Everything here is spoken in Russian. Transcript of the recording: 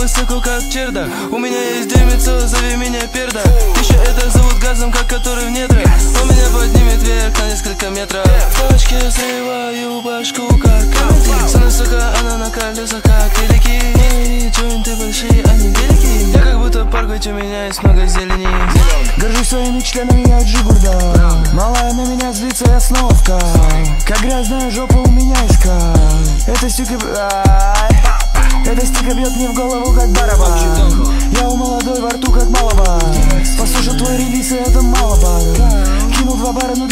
высоко, как чердак. У меня есть дымится, зови меня перда. Еще это зовут газом, как который в недрах. Он меня поднимет вверх на несколько метров. В точке срываю башку, как комедий. Сына, сука, она на колесах, как велики. Мои джойнты большие, они велики. Я как будто парк, ведь у меня есть много зелени. Горжусь своими членами, я джигурда. Малая на меня злится, я снова в кайф. Как грязная жопа у меня искать. Эта стюка... Эта стика бьет мне в голову, как барабан. Я у молодой во рту, как малова. Послушал твой релиз, и это мало бара. Кинул 2 бара, ну